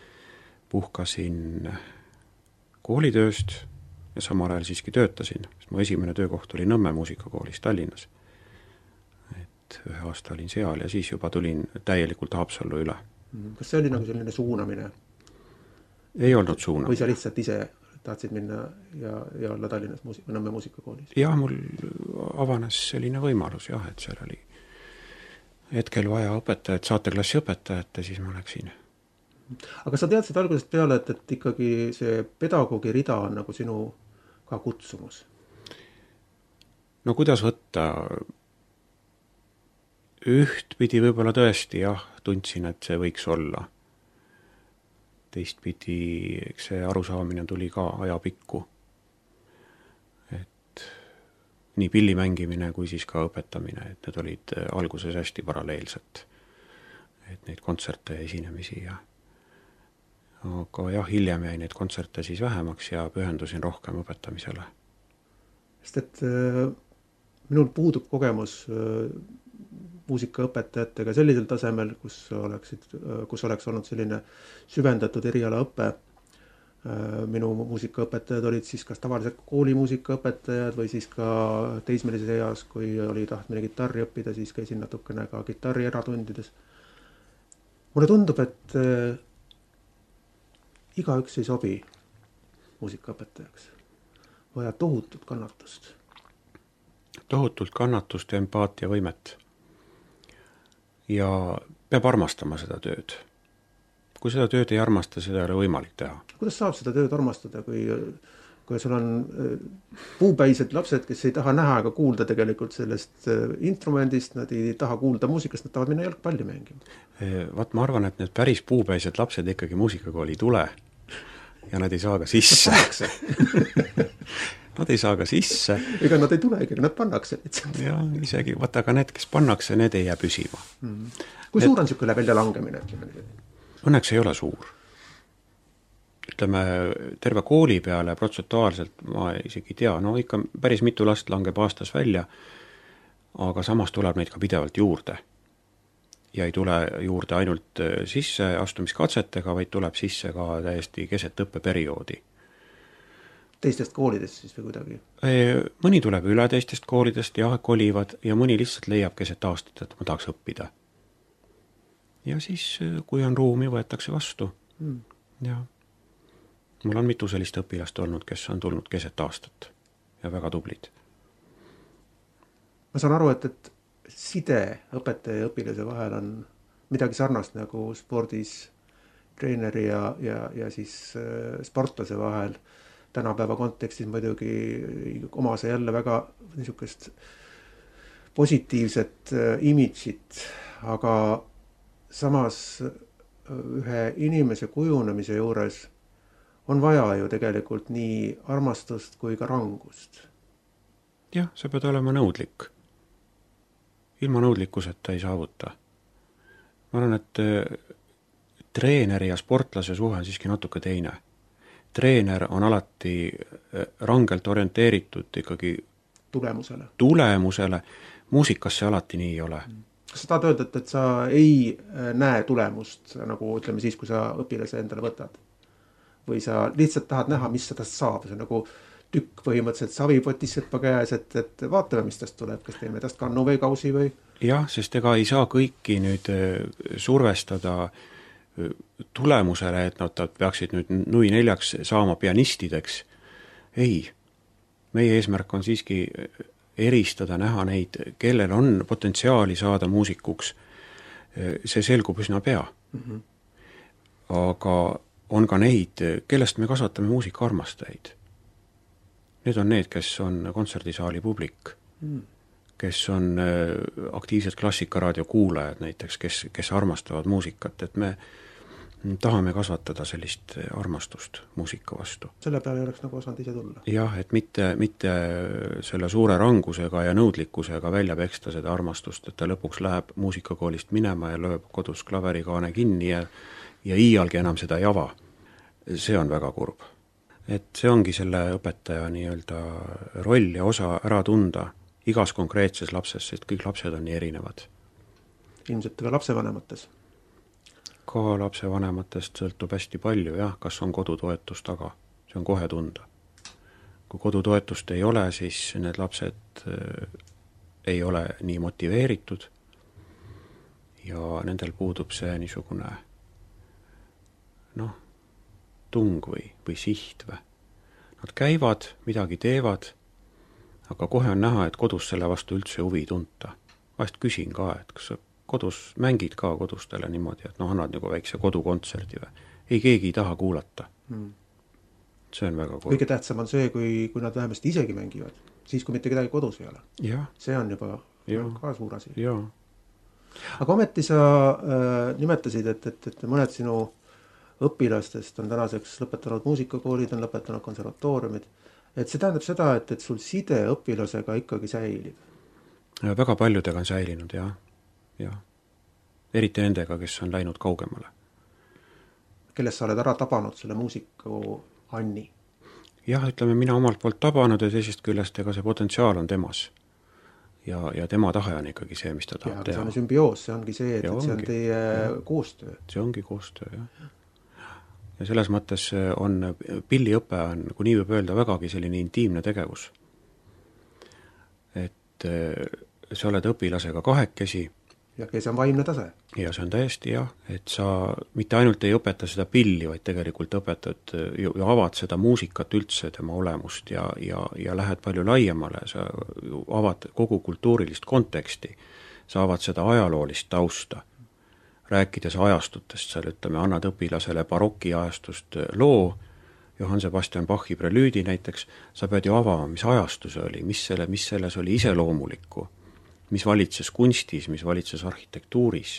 Puhkasin koolitööst ja samal ajal siiski töötasin. Mu esimene töökoht oli Nõmme muusikakoolis Tallinnas. Et ühe aasta olin seal ja siis juba tulin täielikult Haapsallu üle. Kas see oli nagu selline suunamine? Ei olnud suunamine. Või sa lihtsalt ise tahtsid minna ja, ja olla Tallinnas muusik, Nõmme muusikakoolis? Jah, mul avanes selline võimalus, jah, et seal oli hetkel vaja õpetajat, saateklassi õpetajat ja siis ma läksin. Aga sa teadsid algusest peale, et, et ikkagi see pedagoogi rida on nagu sinu ka kutsumus? No kuidas võtta? Ühtpidi võib-olla tõesti, jah, tundsin, et see võiks olla. Teistpidi see arusaamine tuli ka ajapikku. Et nii pilli mängimine kui siis ka õpetamine, et need olid alguses hästi paralleelselt. Et neid kontserte ja esinemisi ja aga jah, hiljem jäi neid kontserte siis vähemaks ja pühendusin rohkem õpetamisele. Sest et äh, minul puudub kogemus äh, muusikaõpetajatega sellisel tasemel, kus, oleksid, kus oleks olnud selline süvendatud erialaõpe. Minu muusikaõpetajad olid siis kas tavaliselt koolimuusikaõpetajad või siis ka teismelises eas, kui oli tahtmine kitarri õppida, siis käisin natukene ka kitarri eratundides. Mulle tundub, et igaüks ei sobi muusikaõpetajaks. Vaja tohutut kannatust. Tohutult kannatust ja empaatia võimet. Ja peab armastama seda tööd. Kui seda tööd ei armasta, seda ei ole võimalik teha. Kuidas saab seda tööd armastada, kui, kui sul on puupäised lapsed, kes ei taha näha ega kuulda tegelikult sellest instrumendist, nad ei taha kuulda muusikast, nad tahavad minna jalgpalli mängima? Vaat ma arvan, et need päris puupäised lapsed ikkagi muusikakooli ei tule ja nad ei saa ka sisse. Nad ei saa ka sisse. Ega nad ei tule, ega nad pannakse. Ja isegi, vaata, aga need, kes pannakse, need ei jää püsima. Mm. Kui suur on niisugune väljalangemine? Õnneks ei ole suur. Ütleme, terve kooli peale protsentuaalselt ma isegi tea, no ikka päris mitu last langeb aastas välja, aga samas tuleb neid ka pidevalt juurde. Ja ei tule juurde ainult sisse astumiskatsetega, vaid tuleb sisse ka täiesti keset õppeperioodi. Teistest koolidest siis või kuidagi? Mõni tuleb üle teistest koolidest ja kolivad ja mõni lihtsalt leiab keset aastat, et ma tahaks õppida. Ja siis, kui on ruumi, võetakse vastu. Mm. Ja mul on mitu sellist õpilast olnud, kes on tulnud keset aastat ja väga tublid. Ma saan aru, et, et side õpetaja ja õpilase vahel on midagi sarnast nagu spordis treeneri ja, ja, ja siis sportlase vahel. Tänapäeva kontekstis muidugi oma see jälle väga niisugust positiivset imidžit, aga samas ühe inimese kujunemise juures on vaja ju tegelikult nii armastust kui ka rangust. Jah, sa pead olema nõudlik. Ilma nõudlikkuseta ei saavuta. Ma arvan, et treeneri ja sportlase suhe on siiski natuke teine. Treener on alati rangelt orienteeritud ikkagi tulemusele. tulemusele. Muusikas see alati nii ei ole. Kas sa tahad öelda, et sa ei näe tulemust, nagu ütleme siis, kui sa õpilase endale võtad? Või sa lihtsalt tahad näha, mis seda saab? See on nagu tükk põhimõtteliselt savipotissepa käes, et, et vaatame, mis tast tuleb, kas teeme tast kannu või kausi või? Jah, sest ega ei saa kõiki nüüd survestada tulemusele, et nad peaksid nüüd nui neljaks saama pianistideks. Ei, meie eesmärk on siiski eristada, näha neid, kellel on potentsiaali saada muusikuks. See selgub üsna pea. Mm-hmm. Aga on ka neid, kellest me kasvatame muusikaarmastajaid. Need on need, kes on kontserdisaali publik, mm. kes on aktiivsed klassikaraadio kuulajad näiteks, kes, kes armastavad muusikat, et me tahame kasvatada sellist armastust muusika vastu. Selle peale oleks nagu osanud ise tulla. Jah, et mitte, mitte selle suure rangusega ja nõudlikkusega välja peksta seda armastust, et ta lõpuks läheb muusikakoolist minema ja lööb kodus klaverikaane kinni ja, ja iialgi enam seda ei ava. See on väga kurb. Et see ongi selle õpetaja nii-öelda roll ja osa ära tunda igas konkreetses lapses, et kõik lapsed on nii erinevad. Ilmselt ka lapsevanemates. Ka lapsevanematest sõltub hästi palju, jah, kas on kodutoetus taga. See on kohe tunda. Kui kodutoetust ei ole, siis need lapsed ei ole nii motiveeritud ja nendel puudub see niisugune noh, tung või, või siht või. Nad käivad, midagi teevad, aga kohe on näha, et kodus selle vastu üldse huvi tunta. Vahest küsin ka, et kas sa kodus mängid ka kodustele niimoodi, et noh, annad nagu väikse kodukontserdi või. Ei, keegi ei taha kuulata. Hmm. See on väga kurb. Kõige tähtsam on see, kui, kui nad vähemasti isegi mängivad. Siis, kui mitte kedagi kodus ei ole. Ja. See on juba ja. Ka suur asi. Ja. Aga ometi sa äh, nimetasid, et, et, et mõned sinu õpilastest on tänaseks lõpetanud muusikakoolid, on lõpetanud konservatooriumid. Et see tähendab seda, et, et sul side õpilasega ikkagi säilib. Ja, väga paljudega on säilinud, jah. Ja. Eriti nendega, kes on läinud kaugemale. Kellest sa oled ära tabanud selle muusiku Anni? Jah, ütleme, mina omalt poolt tabanud ja teisest küljest, ega see potentsiaal on temas. Ja, ja tema tahe on ikkagi see, mis ta tahab ja, teha. See on sümbioos, see ongi see, et, ja et see ongi. on teie ja. koostöö. See ongi koostöö, jah. ja selles mõttes on pilliõpe on, kui nii võib öelda, vägagi selline intiimne tegevus. Et sa oled õpilasega kahekesi. Ja see on vaimne tase. Ja see on täiesti jah, et sa mitte ainult ei õpeta seda pilli, vaid tegelikult õpetad ja avad seda muusikat üldse, tema olemust ja, ja, ja lähed palju laiemale, sa avad kogu kultuurilist konteksti, sa avad seda ajaloolist tausta. Rääkides ajastutest, seal ütleme, annad õpilasele baroki ajastust loo, Johann Sebastian Bachi prelüüdi näiteks, sa pead ju avama, mis ajastus oli, mis, selle, mis selles oli iseloomulikku, mis valitses kunstis, mis valitses arhitektuuris.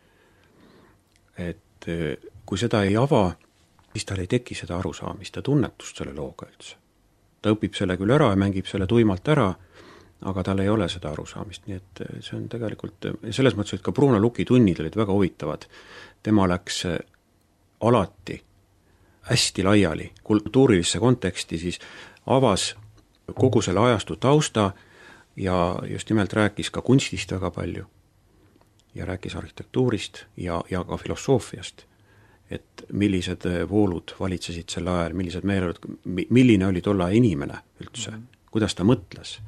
Et kui seda ei ava, siis tal ei teki seda arusaamist ja tunnetust selle looga üldse. Ta õpib selle küll ära ja mängib selle tuimalt ära, aga tal ei ole seda arusaamist, nii et see on tegelikult, selles mõttes, et ka Bruno Luki tunnid olid väga huvitavad. Tema läks alati hästi laiali kultuurilisse konteksti, siis avas kogu selle ajastu tausta ja just nimelt rääkis ka kunstist väga palju ja rääkis arhitektuurist ja, ja ka filosoofiast, et millised voolud valitsesid sel ajal, millised meeled, milline oli tolla inimene üldse, mm-hmm. kuidas ta mõtles.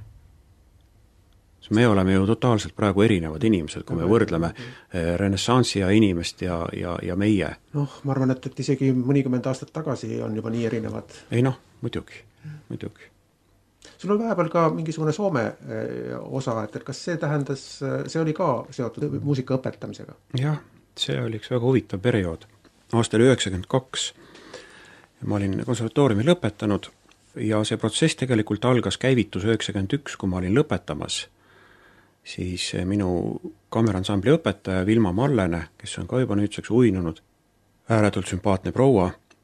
Me oleme ju totaalselt praegu erinevad inimesed, kui me võrdleme renessansi ja inimest ja, ja, ja meie. Noh, ma arvan, et, et isegi mõnikümmend aastat tagasi on juba nii erinevad. Ei noh, muidugi, muidugi. Sul on vahepeal ka mingisugune Soome osa, et, et kas see tähendas, see oli ka seotud muusika õpetamisega? Jah, see oli üks väga huvitav periood. Aastal üheksakümmend kaks ma olin konservatooriumi lõpetanud ja see protsess tegelikult algas käivitus üheksakümmend üks, kui ma olin lõpetamas. Siis minu kaameransambli õpetaja Vilma Mallene, kes on ka juba nüüdseks uinunud, ääretult sümpaatne proua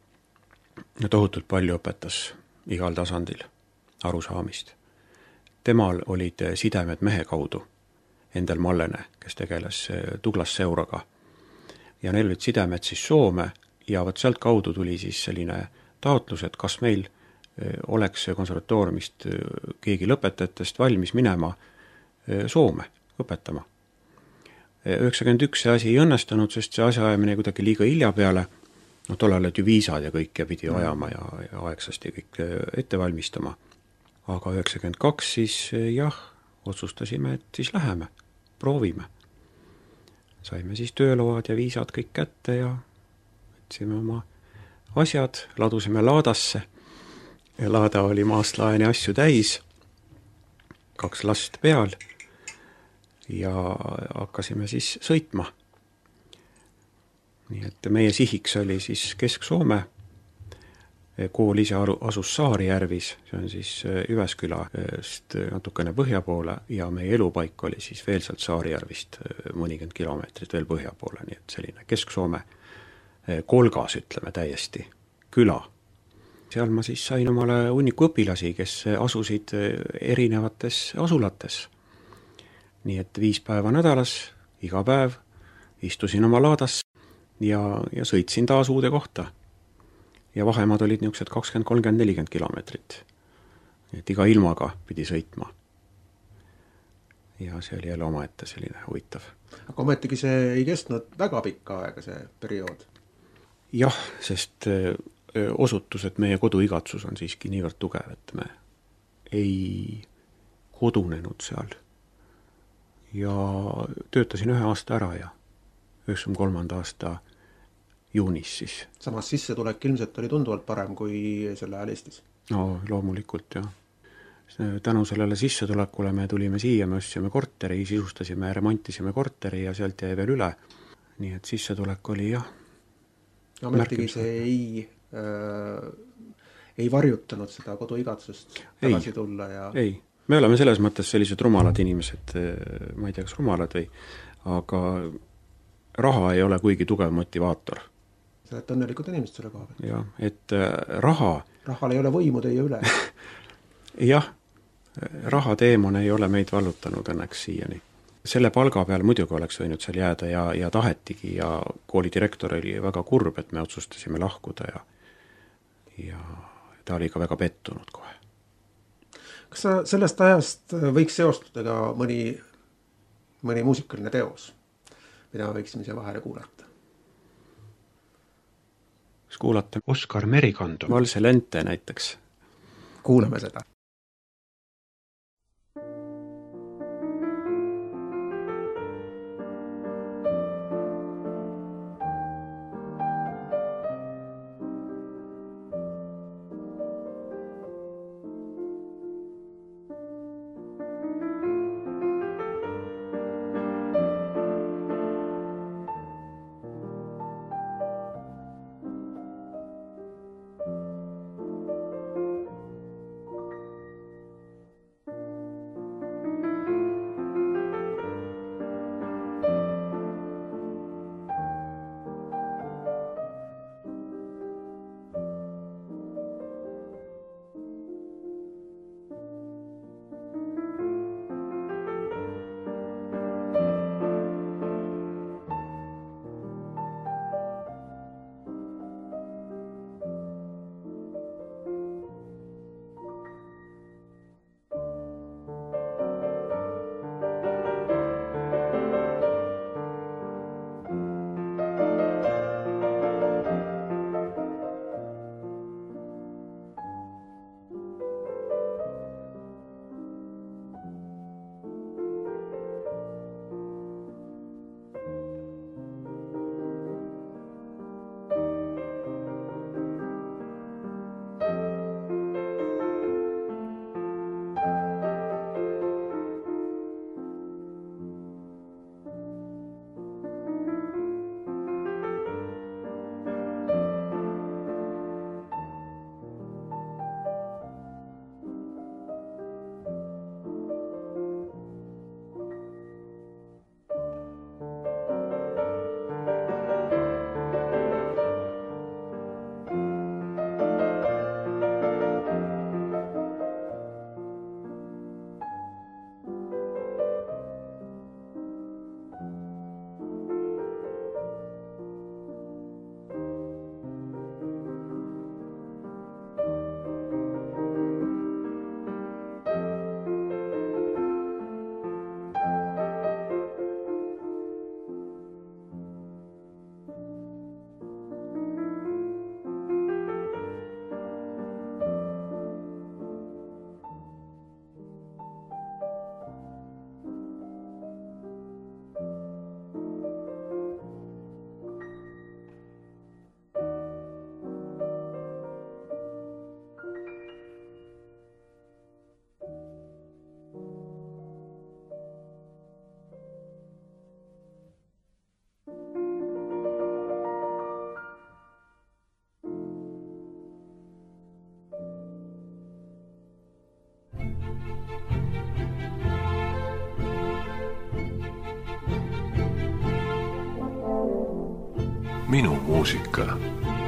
ja tohutult palju õpetas igal tasandil arusaamist. Temal olid sidemed mehe kaudu, Endel Mallene, kes tegeles Douglas Seuraga. Ja neil olid sidemed siis Soome ja võt sealt kaudu tuli siis selline taotlus, et kas meil oleks konservatooriumist keegi lõpetajatest valmis minema Soome õpetama. üheksakümmend üks see asi ei õnnestunud, sest see asja ajamine kuidagi liiga hilja peale, no tollal olid ju viisad ja kõik ja pidi ajama ja, ja aegsasti kõik ette valmistama. Aga üheksakümmend kaks siis jah, otsustasime, et siis läheme, proovime. Saime siis tööload ja viisad kõik kätte ja võtsime oma asjad, ladusime laadasse ja laada oli maast laeni asju täis, kaks last peal ja hakkasime siis sõitma. Nii et meie sihiks oli siis Kesk-Soome, kool ise asus Saarijärvis, see on siis Jyväskylast natukene põhja poole ja meie elupaik oli siis veel sealt Saarijärvist mõnikümmend kilomeetrit veel põhja poole, nii et selline Kesk-Soome kolgas, ütleme täiesti, küla. Seal ma siis sain omale hunniku õpilasi, kes asusid erinevates asulates. Nii et viis päeva nädalas, iga päev, istusin oma laadas ja, ja sõitsin taas uude kohta. Ja vahemad olid niisugused kakskümmend kolmkümmend nelikümmend kilomeetrit. Et iga ilmaga pidi sõitma. Ja see oli jälle omaette selline huvitav. Aga ometigi see ei kestnud väga pikka aega, see periood? Jah, sest osutus, et meie koduigatsus on siiski niivõrd tugev, et me ei kodunenud seal. Ja töötasin ühe aasta ära ja üheksakümne kolmanda aasta juunis siis. Samas sissetulek ilmselt oli tunduvalt parem kui selle ajal Eestis? No loomulikult, jah. Tänu sellele sissetulekule me tulime siia, me ostsime korteri, sisustasime, remontisime korteri ja sealt jäi veel üle. Nii et sissetulek oli jah. Ametigi see ei, äh, ei varjutanud seda koduigatsust tagasi ei, tulla ja... Ei, me oleme selles mõttes sellised rumalad inimesed, ma ei tea, kas rumalad või, aga raha ei ole kuigi tugev motivaator. Sa oled õnnelikud inimesed selle koha peal. Jah, et raha... Rahal ei ole võimu teie üle. Jah, raha teemon ei ole meid vallutanud õnneks siiani. Selle palga peal muidugi oleks võinud seal jääda ja, ja tahetigi ja kooli direktor oli väga kurb, et me otsustasime lahkuda ja, ja ta oli ka väga pettunud kohe. Kas sa sellest ajast võiks seostuda ka mõni, mõni muusikaline teos, mida võiksime siia vahele kuulata? kas kuulata Oskar Merikandu Valse lente näiteks? Kuulame seda. Minu muusika.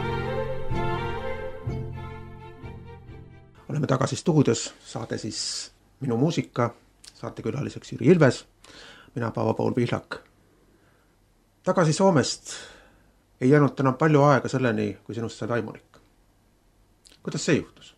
Oleme tagasi stuudios, saade siis Minu muusika, saatekülaliseks Jüri Ilves, mina Paavo-Paul Pihlak. Tagasi Soomest ei jäänud enam palju aega selleni, kui sinust sai vaimulik. Kuidas see juhtus?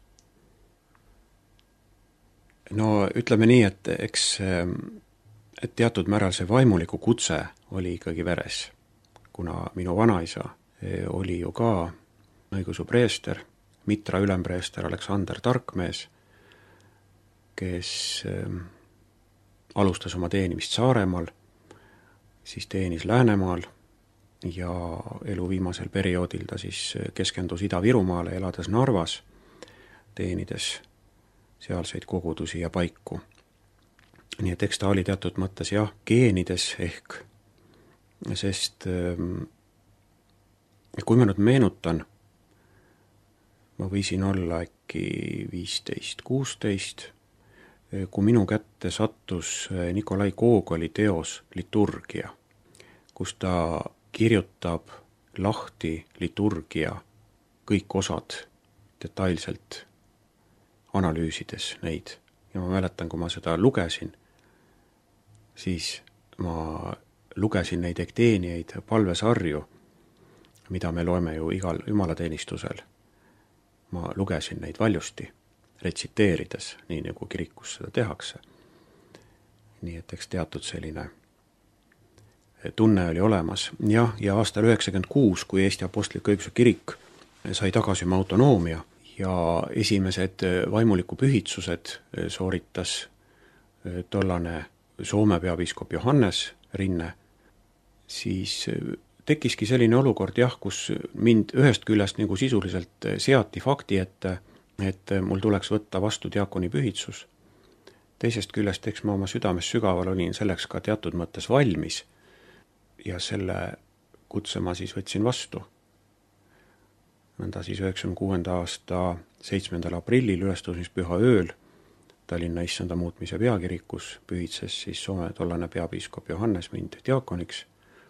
No ütleme nii, et eks et teatud määral see vaimuliku kutse oli ikkagi veres, kuna minu vanaisa oli ju ka õigeusu preester, Mitra ülempreester Aleksander Tarkmees, kes alustas oma teenimist Saaremaal, siis teenis Läänemaal ja elu viimasel perioodil ta siis keskendus Ida-Virumaale, elades Narvas, teenides sealseid kogudusi ja paiku. Nii et eks ta oli teatud mõttes jah, geenides ehk, sest kui ma nüüd meenutan, ma võisin olla äkki viisteist kuusteist, kui minu kätte sattus Nikolai Gogoli teos Liturgia, kus ta kirjutab lahti liturgia kõik osad detailselt analüüsides neid. Ja ma mäletan, kui ma seda lugesin, siis ma lugesin neid ekteeniaid palvesarju, mida me loeme ju igal jumalateenistusel. Ma lugesin neid valjusti, retsiteerides, nii nagu kirikus seda tehakse. Nii et eks teatud selline tunne oli olemas. Ja, ja aastal üheksakümmend kuus, kui Eesti Apostlik-Õigeusu Kirik sai tagasi oma autonoomia ja esimesed vaimuliku pühitsused sooritas tollane Soome peapiiskop Johannes Rinne, siis tekkiski selline olukord jah, kus mind ühest küljest nagu sisuliselt seati fakti ette, et mul tuleks võtta vastu diakoni pühitsus. Teisest küljest, eks ma oma südames sügaval olin selleks ka teatud mõttes valmis ja selle kutse ma siis võtsin vastu. Nõnda siis üheksakümne kuuenda aasta seitsmendal aprillil ülestõusmispüha ööl Tallinna issanda muutmise peakirikus pühitses siis Soome tollane peapiiskop Johannes mind diakoniks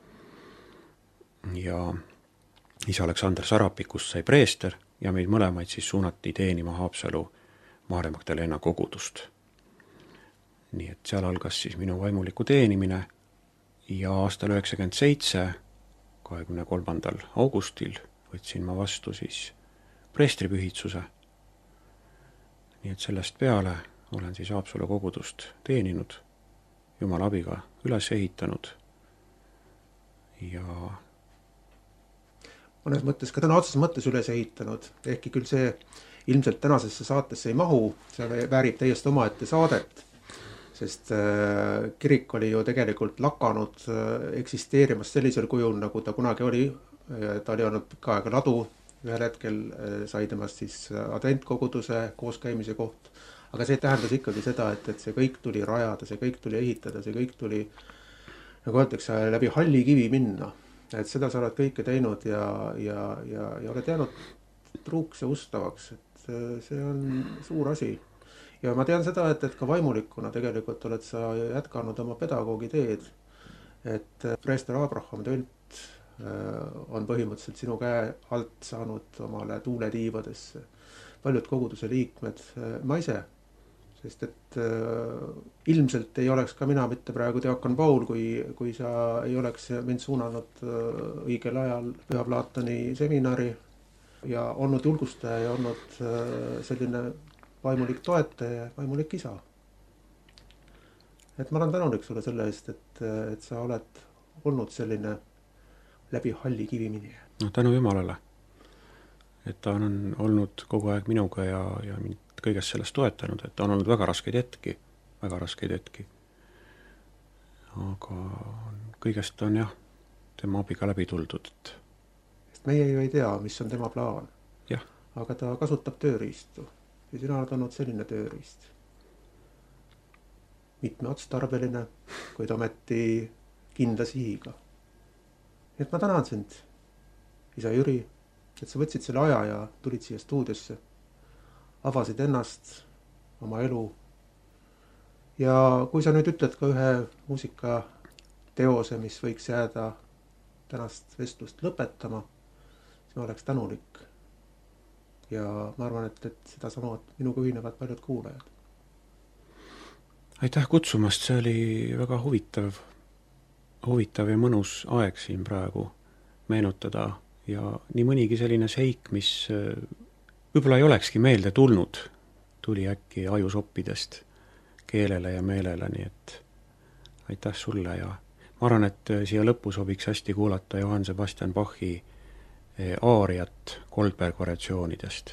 ja isa Aleksander Sarapikust sai preester ja meid mõlemaid siis suunati teenima Haapsalu Maarja Magdalena kogudust. Nii et seal algas siis minu vaimuliku teenimine ja aastal üheksakümmend seitse, kahekümne kolmandal augustil võtsin ma vastu siis preestripühitsuse. Nii et sellest peale olen siis Haapsalu kogudust teeninud, Jumala abiga üles ehitanud ja mõnes mõttes ka täna otseses mõttes üles ehitanud, ehkki küll see ilmselt tänasesse saatesse ei mahu, see väärib täiesti omaette saadet, sest kirik oli ju tegelikult lakanud eksisteerimast sellisel kujul, nagu ta kunagi oli. Ta oli olnud pikka aega ladu, ühel hetkel sai temast siis adventkoguduse kooskäimise koht, aga see tähendas ikkagi seda, et, et see kõik tuli rajada, see kõik tuli ehitada, see kõik tuli, nagu öeldakse, läbi halli kivi minna. Et seda sa oled kõike teinud ja, ja, ja, ja oled jäänud truuks ja ustavaks, et see on suur asi. Ja ma tean seda, et, et ka vaimulikuna tegelikult oled sa jätkanud oma pedagoogi teed, et preester Abraham Tölt on põhimõtteliselt sinu käe alt saanud omale tuuletiivadesse. Paljud koguduse liikmed, ma ise, sest et äh, ilmselt ei oleks ka mina mitte praegu diakon Paul, kui, kui sa ei oleks mind suunanud äh, õigel ajal Püha Plaatoni seminari ja olnud julgustaja ja olnud äh, selline vaimulik toetaja, vaimulik isa. Et ma olen tänulik sulle selle eest, et, et sa oled olnud selline läbi halli kivi minija. No tänu Jumalale, et ta on olnud kogu aeg minuga ja, ja mind kõigest sellest toetanud, et ta on olnud väga raskeid hetki, väga raskeid hetki. Aga kõigest on jah, tema abiga läbi tuldud. Sest meie ju ei tea, mis on tema plaan. Jah. Aga ta kasutab tööriistu. Ja sina oled olnud selline tööriist. Mitmeotstarbeline, kuid ometi kindla sihiga. Et ma tänan sind, isa Jüri, et sa võtsid selle aja ja tulid siia stuudiosse. Avasid ennast, oma elu. Ja kui sa nüüd ütled ka ühe muusikateose, mis võiks jääda tänast vestlust lõpetama, siis ma oleks tänulik. Ja ma arvan, et, et seda samad minuga ühinevad paljud kuulajad. Aitäh kutsumast, see oli väga huvitav, huvitav ja mõnus aeg siin praegu meenutada ja nii mõnigi selline seik, mis võib-olla ei olekski meelde tulnud, tuli äkki ajusoppidest keelele ja meelele, nii et aitäh sulle ja ma arvan, et siia lõppu sobiks hästi kuulata Johann Sebastian Bachi aariat Goldberg variatsioonidest.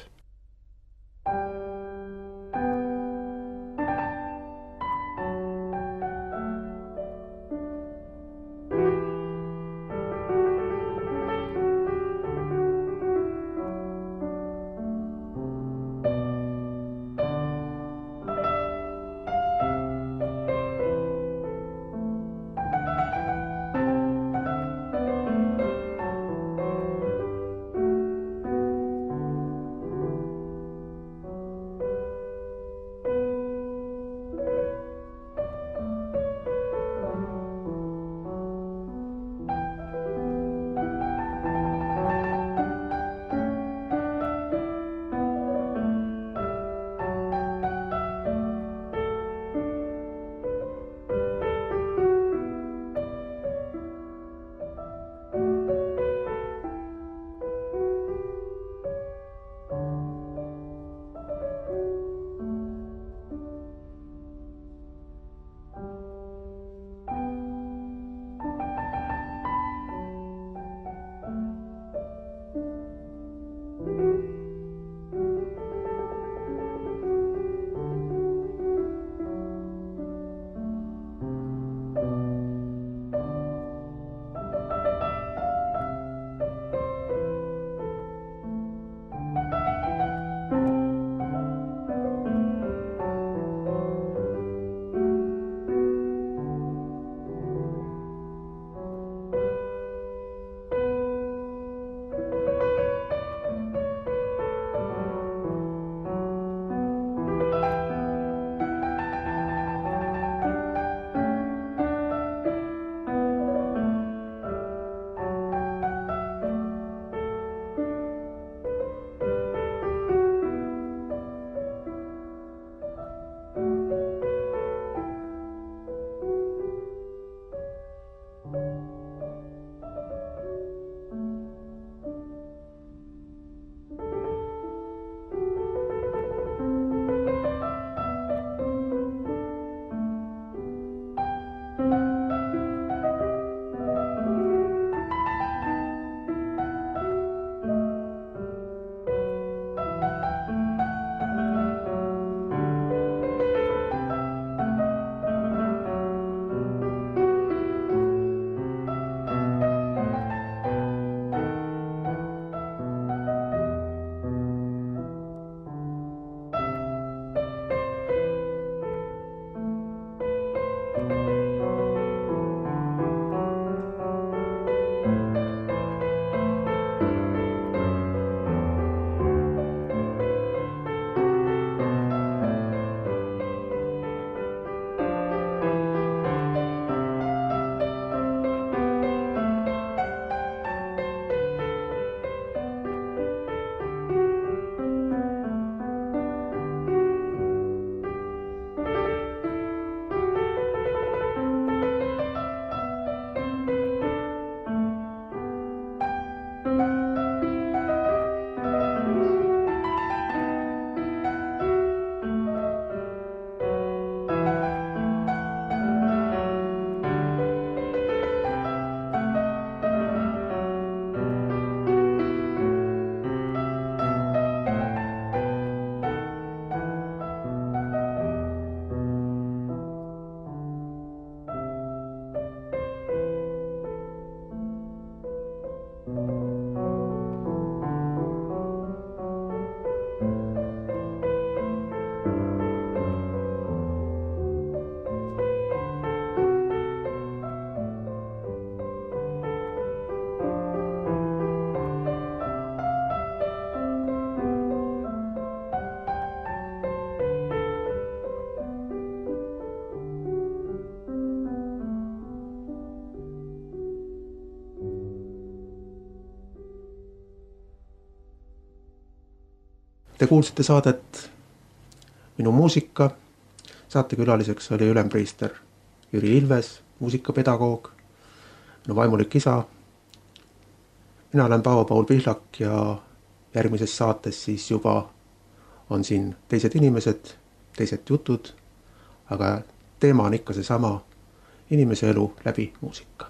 Te kuulsite saadet Minu muusika. Saatekülaliseks oli ülempriister Jüri Ilves, muusikapedagoog, minu vaimulik isa. Mina olen Paavo-Paul Pihlak ja järgmises saates siis juba on siin teised inimesed, teised jutud, aga teema on ikka seesama, inimese elu läbi muusika.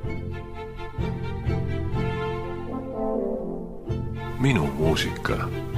Minu muusika.